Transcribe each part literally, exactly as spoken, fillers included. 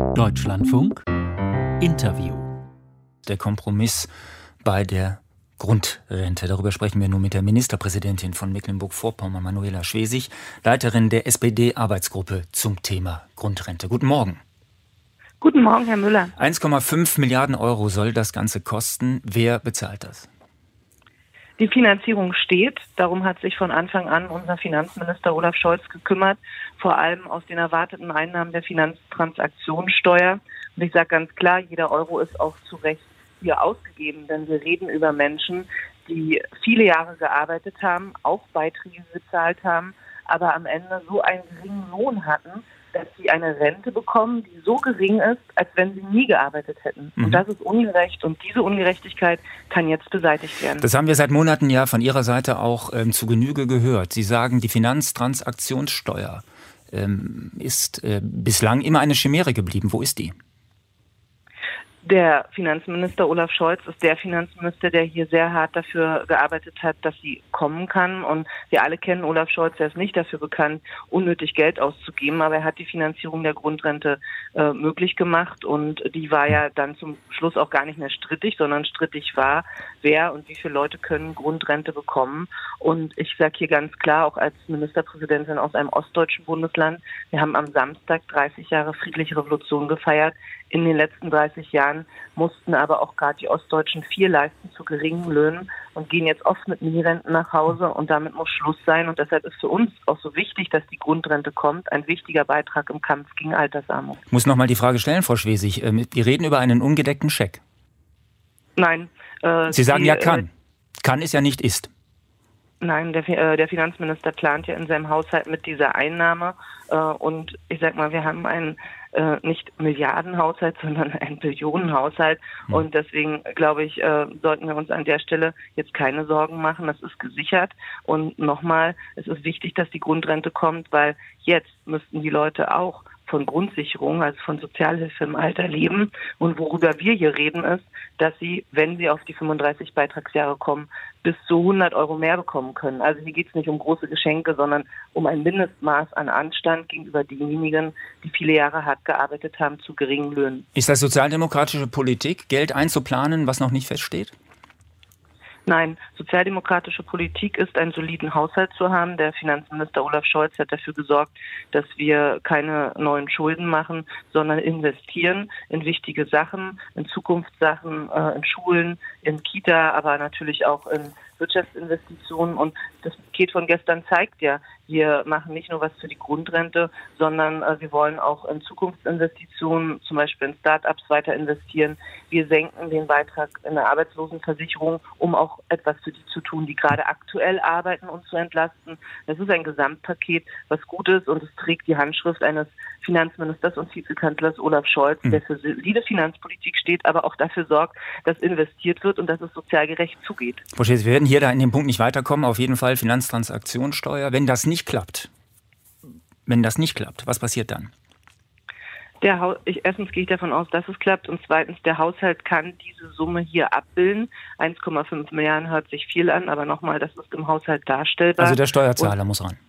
Deutschlandfunk Interview. Der Kompromiss bei der Grundrente. Darüber sprechen wir nun mit der Ministerpräsidentin von Mecklenburg-Vorpommern, Manuela Schwesig, Leiterin der S P D-Arbeitsgruppe zum Thema Grundrente. Guten Morgen. Guten Morgen, Herr Müller. eins Komma fünf Milliarden Euro soll das Ganze kosten. Wer bezahlt das? Die Finanzierung steht. Darum hat sich von Anfang an unser Finanzminister Olaf Scholz gekümmert, vor allem aus den erwarteten Einnahmen der Finanztransaktionssteuer. Und ich sage ganz klar, jeder Euro ist auch zu Recht hier ausgegeben, denn wir reden über Menschen, die viele Jahre gearbeitet haben, auch Beiträge gezahlt haben, aber am Ende so einen geringen Lohn hatten, dass sie eine Rente bekommen, die so gering ist, als wenn sie nie gearbeitet hätten. Mhm. Und das ist ungerecht und diese Ungerechtigkeit kann jetzt beseitigt werden. Das haben wir seit Monaten ja von Ihrer Seite auch ähm, zu Genüge gehört. Sie sagen, die Finanztransaktionssteuer ähm, ist äh, bislang immer eine Chimäre geblieben. Wo ist die? Der Finanzminister Olaf Scholz ist der Finanzminister, der hier sehr hart dafür gearbeitet hat, dass sie kommen kann. Und wir alle kennen Olaf Scholz, der ist nicht dafür bekannt, unnötig Geld auszugeben. Aber er hat die Finanzierung der Grundrente äh, möglich gemacht. Und die war ja dann zum Schluss auch gar nicht mehr strittig, sondern strittig war, wer und wie viele Leute können Grundrente bekommen. Und ich sage hier ganz klar, auch als Ministerpräsidentin aus einem ostdeutschen Bundesland, wir haben am Samstag dreißig Jahre friedliche Revolution gefeiert. In den letzten dreißig Jahren mussten aber auch gerade die Ostdeutschen viel leisten zu geringen Löhnen und gehen jetzt oft mit Minirenten nach Hause und damit muss Schluss sein. Und deshalb ist für uns auch so wichtig, dass die Grundrente kommt. Ein wichtiger Beitrag im Kampf gegen Altersarmut. Ich muss noch mal die Frage stellen, Frau Schwesig. Wir reden über einen ungedeckten Scheck. Nein. Äh, Sie sagen die, ja kann. Kann ist ja nicht ist. Nein, der, äh, der Finanzminister plant ja in seinem Haushalt mit dieser Einnahme. Äh, und ich sag mal, wir haben einen äh, nicht Milliardenhaushalt, sondern einen Billionenhaushalt. Hm. Und deswegen, glaube ich, äh, sollten wir uns an der Stelle jetzt keine Sorgen machen. Das ist gesichert. Und nochmal, es ist wichtig, dass die Grundrente kommt, weil jetzt müssten die Leute auch von Grundsicherung, also von Sozialhilfe im Alter leben. Und worüber wir hier reden ist, dass sie, wenn sie auf die fünfunddreißig Beitragsjahre kommen, bis zu hundert Euro mehr bekommen können. Also hier geht es nicht um große Geschenke, sondern um ein Mindestmaß an Anstand gegenüber denjenigen, die viele Jahre hart gearbeitet haben, zu geringen Löhnen. Ist das sozialdemokratische Politik, Geld einzuplanen, was noch nicht feststeht? Nein, sozialdemokratische Politik ist, einen soliden Haushalt zu haben. Der Finanzminister Olaf Scholz hat dafür gesorgt, dass wir keine neuen Schulden machen, sondern investieren in wichtige Sachen, in Zukunftssachen, äh, in Schulen, in Kita, aber natürlich auch in Wirtschaftsinvestitionen. Und das Paket von gestern zeigt ja, wir machen nicht nur was für die Grundrente, sondern äh, wir wollen auch in Zukunftsinvestitionen, zum Beispiel in Start-ups, weiter investieren. Wir senken den Beitrag in der Arbeitslosenversicherung, um auch etwas für die zu tun, die gerade aktuell arbeiten und zu entlasten. Das ist ein Gesamtpaket, was gut ist und es trägt die Handschrift eines Finanzministers und Vizekanzlers Olaf Scholz, mhm. der für solide Finanzpolitik steht, aber auch dafür sorgt, dass investiert wird und dass es sozial gerecht zugeht. Frau Schäfer, wir werden hier da in dem Punkt nicht weiterkommen. Auf jeden Fall Finanztransaktionssteuer. Wenn das nicht klappt, wenn das nicht klappt, was passiert dann? Der ha- ich, erstens gehe ich davon aus, dass es klappt und zweitens, der Haushalt kann diese Summe hier abbilden. eins Komma fünf Milliarden hört sich viel an, aber nochmal, das ist im Haushalt darstellbar. Also der Steuerzahler und, muss ran.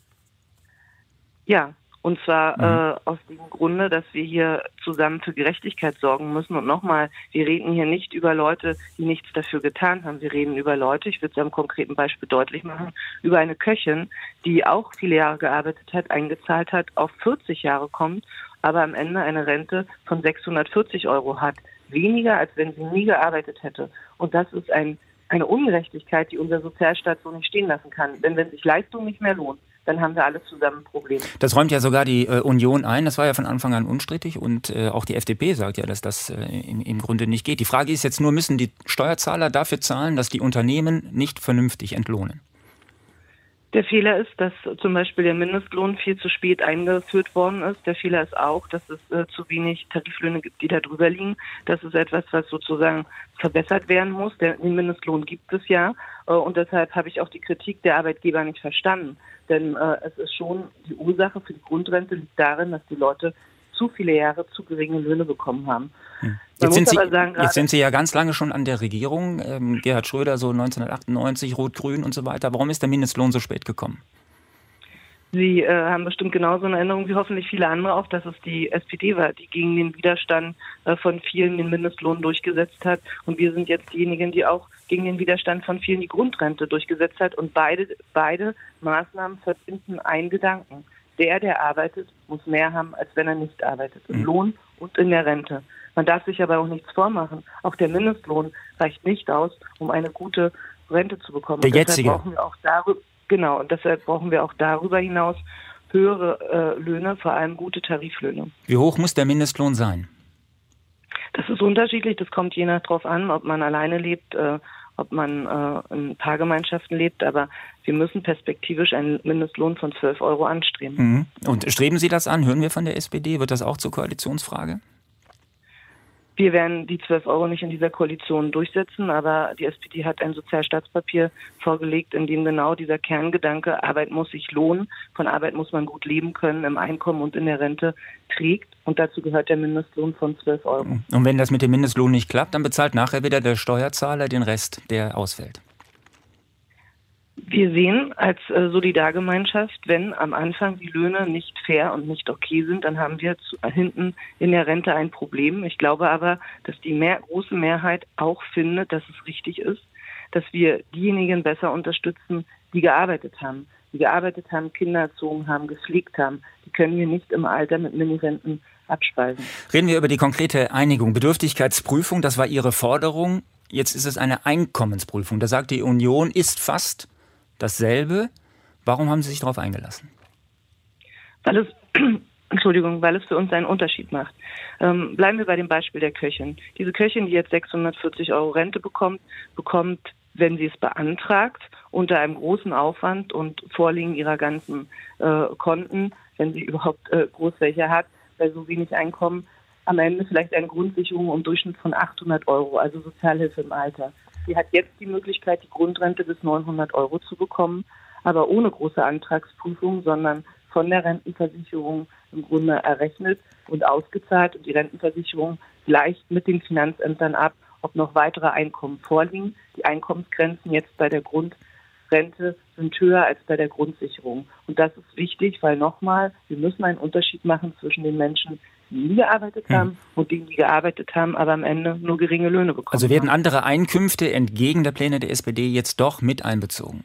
Ja, und zwar mhm. äh, aus dem Grunde, dass wir hier zusammen für Gerechtigkeit sorgen müssen. Und nochmal, wir reden hier nicht über Leute, die nichts dafür getan haben. Wir reden über Leute, ich würde es am konkreten Beispiel deutlich machen, über eine Köchin, die auch viele Jahre gearbeitet hat, eingezahlt hat, auf vierzig Jahre kommt, aber am Ende eine Rente von sechshundertvierzig Euro hat. Weniger, als wenn sie nie gearbeitet hätte. Und das ist ein, eine Ungerechtigkeit, die unser Sozialstaat so nicht stehen lassen kann. Denn wenn sich Leistung nicht mehr lohnt, dann haben wir alle zusammen ein Problem. Das räumt ja sogar die äh, Union ein. Das war ja von Anfang an unstrittig. Und äh, auch die F D P sagt ja, dass das äh, im, im Grunde nicht geht. Die Frage ist jetzt nur, müssen die Steuerzahler dafür zahlen, dass die Unternehmen nicht vernünftig entlohnen? Der Fehler ist, dass zum Beispiel der Mindestlohn viel zu spät eingeführt worden ist. Der Fehler ist auch, dass es äh, zu wenig Tariflöhne gibt, die da drüber liegen. Das ist etwas, was sozusagen verbessert werden muss. Der, den Mindestlohn gibt es ja. Äh, und deshalb habe ich auch die Kritik der Arbeitgeber nicht verstanden. Denn äh, es ist schon, die Ursache für die Grundrente liegt darin, dass die Leute zu viele Jahre zu geringe Löhne bekommen haben. Hm. Jetzt sind, Sie, sagen, jetzt sind Sie ja ganz lange schon an der Regierung. Ähm, Gerhard Schröder so neunzehnhundertachtundneunzig, Rot-Grün und so weiter. Warum ist der Mindestlohn so spät gekommen? Sie äh, haben bestimmt genauso eine Erinnerung wie hoffentlich viele andere auch, dass es die S P D war, die gegen den Widerstand äh, von vielen den Mindestlohn durchgesetzt hat. Und wir sind jetzt diejenigen, die auch gegen den Widerstand von vielen die Grundrente durchgesetzt hat. Und beide, beide Maßnahmen verbinden einen Gedanken. Der, der arbeitet, muss mehr haben, als wenn er nicht arbeitet. Im Lohn und in der Rente. Man darf sich aber auch nichts vormachen. Auch der Mindestlohn reicht nicht aus, um eine gute Rente zu bekommen. Der jetzige. Deshalb brauchen wir auch darüber, genau, und deshalb brauchen wir auch darüber hinaus höhere äh, Löhne, vor allem gute Tariflöhne. Wie hoch muss der Mindestlohn sein? Das ist unterschiedlich. Das kommt je nach drauf an, ob man alleine lebt, äh, ob man äh, in Paargemeinschaften lebt. Aber wir müssen perspektivisch einen Mindestlohn von zwölf Euro anstreben. Mhm. Und streben Sie das an? Hören wir von der S P D? Wird das auch zur Koalitionsfrage? Wir werden die zwölf Euro nicht in dieser Koalition durchsetzen, aber die S P D hat ein Sozialstaatspapier vorgelegt, in dem genau dieser Kerngedanke, Arbeit muss sich lohnen, von Arbeit muss man gut leben können, im Einkommen und in der Rente trägt. Und dazu gehört der Mindestlohn von zwölf Euro. Und wenn das mit dem Mindestlohn nicht klappt, dann bezahlt nachher wieder der Steuerzahler den Rest, der ausfällt. Wir sehen als äh, Solidargemeinschaft, wenn am Anfang die Löhne nicht fair und nicht okay sind, dann haben wir zu, äh, hinten in der Rente ein Problem. Ich glaube aber, dass die mehr, große Mehrheit auch findet, dass es richtig ist, dass wir diejenigen besser unterstützen, die gearbeitet haben. Die gearbeitet haben, Kinder erzogen haben, gepflegt haben. Die können wir nicht im Alter mit Minirenten abspeisen. Reden wir über die konkrete Einigung. Bedürftigkeitsprüfung, das war Ihre Forderung. Jetzt ist es eine Einkommensprüfung. Da sagt die Union, ist fast dasselbe. Warum haben Sie sich darauf eingelassen? Weil es, Entschuldigung, weil es für uns einen Unterschied macht. Ähm, bleiben wir bei dem Beispiel der Köchin. Diese Köchin, die jetzt sechshundertvierzig Euro Rente bekommt, bekommt, wenn sie es beantragt, unter einem großen Aufwand und Vorliegen ihrer ganzen äh, Konten, wenn sie überhaupt äh, groß welche hat, bei so wenig Einkommen, am Ende vielleicht eine Grundsicherung im Durchschnitt von achthundert Euro, also Sozialhilfe im Alter. Sie hat jetzt die Möglichkeit, die Grundrente bis neunhundert Euro zu bekommen, aber ohne große Antragsprüfung, sondern von der Rentenversicherung im Grunde errechnet und ausgezahlt. Und die Rentenversicherung gleicht mit den Finanzämtern ab, ob noch weitere Einkommen vorliegen. Die Einkommensgrenzen jetzt bei der Grundrente sind höher als bei der Grundsicherung. Und das ist wichtig, weil nochmal, wir müssen einen Unterschied machen zwischen den Menschen, die nie gearbeitet haben hm. und denen, die gearbeitet haben, aber am Ende nur geringe Löhne bekommen. Also werden haben. andere Einkünfte entgegen der Pläne der S P D jetzt doch mit einbezogen?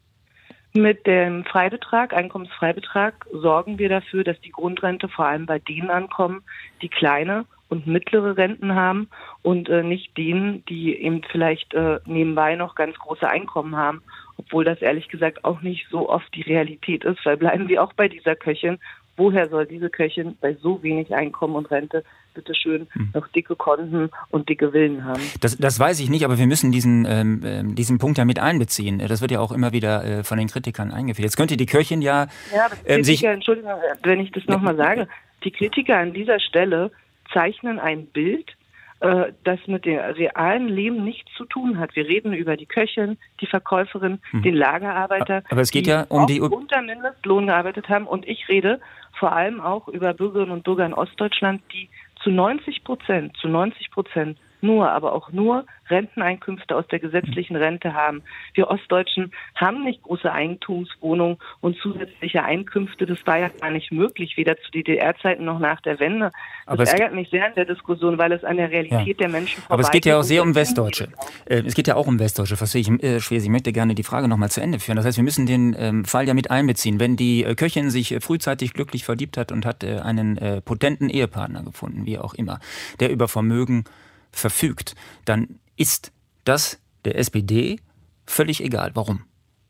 Mit dem Freibetrag, Einkommensfreibetrag, sorgen wir dafür, dass die Grundrente vor allem bei denen ankommen, die kleine und mittlere Renten haben und äh, nicht denen, die eben vielleicht äh, nebenbei noch ganz große Einkommen haben, obwohl das ehrlich gesagt auch nicht so oft die Realität ist, weil bleiben wir auch bei dieser Köchin. Woher soll diese Köchin bei so wenig Einkommen und Rente bitteschön noch dicke Konten und dicke Villen haben? Das, das weiß ich nicht, aber wir müssen diesen, ähm, diesen Punkt ja mit einbeziehen. Das wird ja auch immer wieder äh, von den Kritikern eingeführt. Jetzt könnte die Köchin ja, ja aber ähm, sich... Entschuldigung, wenn ich das nochmal sage. Die Kritiker an dieser Stelle zeichnen ein Bild, äh, das mit dem realen Leben nichts zu tun hat. Wir reden über die Köchin, die Verkäuferin, hm. den Lagerarbeiter, aber es geht die ja um die unter Mindestlohn gearbeitet haben. Und ich rede vor allem auch über Bürgerinnen und Bürger in Ostdeutschland, die zu neunzig Prozent, zu neunzig Prozent nur, aber auch nur Renteneinkünfte aus der gesetzlichen Rente haben. Wir Ostdeutschen haben nicht große Eigentumswohnungen und zusätzliche Einkünfte. Das war ja gar nicht möglich, weder zu D D R-Zeiten noch nach der Wende. Das aber ärgert mich sehr in der Diskussion, weil es an der Realität ja. der Menschen vorbeigeht. Aber es geht ja auch sehr um Westdeutsche. Äh, es geht ja auch um Westdeutsche, verstehe ich. Äh, Schwesi, ich möchte gerne die Frage noch mal zu Ende führen. Das heißt, wir müssen den ähm, Fall ja mit einbeziehen. Wenn die äh, Köchin sich äh, frühzeitig glücklich verliebt hat und hat äh, einen äh, potenten Ehepartner gefunden, wie auch immer, der über Vermögen verfügt, dann ist das der S P D völlig egal. Warum?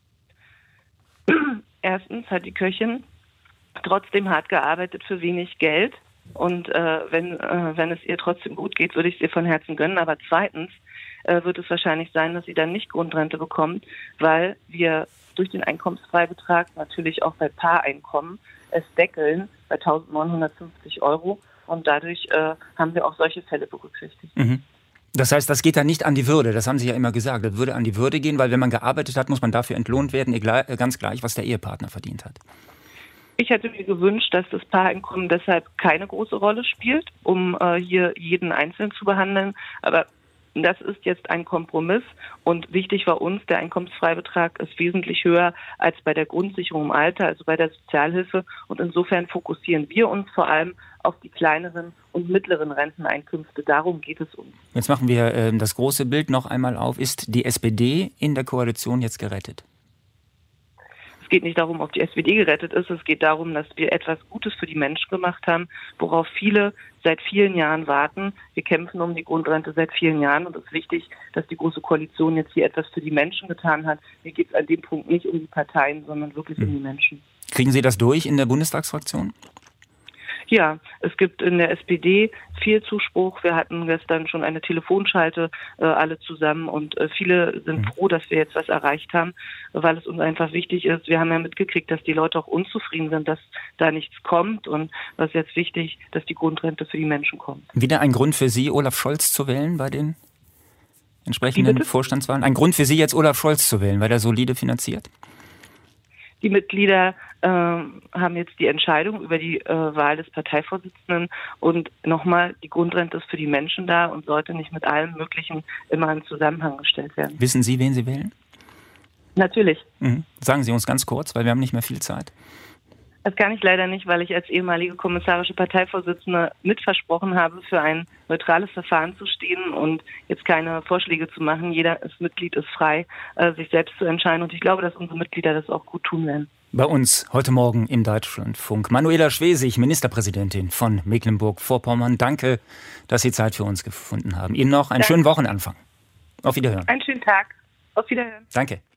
Erstens hat die Köchin trotzdem hart gearbeitet für wenig Geld und äh, wenn, äh, wenn es ihr trotzdem gut geht, würde ich es ihr von Herzen gönnen. Aber zweitens äh, wird es wahrscheinlich sein, dass sie dann nicht Grundrente bekommt, weil wir durch den Einkommensfreibetrag natürlich auch bei Paareinkommen es deckeln bei eintausendneunhundertfünfzig Euro. Und dadurch äh, haben wir auch solche Fälle berücksichtigt. Mhm. Das heißt, das geht dann nicht an die Würde. Das haben Sie ja immer gesagt. Das würde an die Würde gehen, weil wenn man gearbeitet hat, muss man dafür entlohnt werden, egal, ganz gleich, was der Ehepartner verdient hat. Ich hätte mir gewünscht, dass das Paareinkommen deshalb keine große Rolle spielt, um äh, hier jeden Einzelnen zu behandeln. Aber Das ist jetzt ein Kompromiss und wichtig war uns, der Einkommensfreibetrag ist wesentlich höher als bei der Grundsicherung im Alter, also bei der Sozialhilfe. Und insofern fokussieren wir uns vor allem auf die kleineren und mittleren Renteneinkünfte. Darum geht es uns. Jetzt machen wir äh, das große Bild noch einmal auf. Ist die S P D in der Koalition jetzt gerettet? Es geht nicht darum, ob die S P D gerettet ist. Es geht darum, dass wir etwas Gutes für die Menschen gemacht haben, worauf viele seit vielen Jahren warten. Wir kämpfen um die Grundrente seit vielen Jahren und es ist wichtig, dass die Große Koalition jetzt hier etwas für die Menschen getan hat. Mir geht es an dem Punkt nicht um die Parteien, sondern wirklich hm. um die Menschen. Kriegen Sie das durch in der Bundestagsfraktion? Ja, es gibt in der S P D viel Zuspruch. Wir hatten gestern schon eine Telefonschalte äh, alle zusammen und äh, viele sind froh, dass wir jetzt was erreicht haben, weil es uns einfach wichtig ist. Wir haben ja mitgekriegt, dass die Leute auch unzufrieden sind, dass da nichts kommt und was ist jetzt wichtig, dass die Grundrente für die Menschen kommt. Wieder ein Grund für Sie, Olaf Scholz zu wählen bei den entsprechenden Vorstandswahlen? Ein Grund für Sie, jetzt Olaf Scholz zu wählen, weil er solide finanziert? Die Mitglieder äh, haben jetzt die Entscheidung über die äh, Wahl des Parteivorsitzenden und nochmal, die Grundrente ist für die Menschen da und sollte nicht mit allem Möglichen immer in Zusammenhang gestellt werden. Wissen Sie, wen Sie wählen? Natürlich. Mhm. Sagen Sie uns ganz kurz, weil wir haben nicht mehr viel Zeit. Das kann ich leider nicht, weil ich als ehemalige kommissarische Parteivorsitzende mitversprochen habe, für ein neutrales Verfahren zu stehen und jetzt keine Vorschläge zu machen. Jeder Mitglied ist frei, sich selbst zu entscheiden. Und ich glaube, dass unsere Mitglieder das auch gut tun werden. Bei uns heute Morgen im Deutschlandfunk Manuela Schwesig, Ministerpräsidentin von Mecklenburg-Vorpommern. Danke, dass Sie Zeit für uns gefunden haben. Ihnen noch einen Danke. Schönen Wochenanfang. Auf Wiederhören. Einen schönen Tag. Auf Wiederhören. Danke.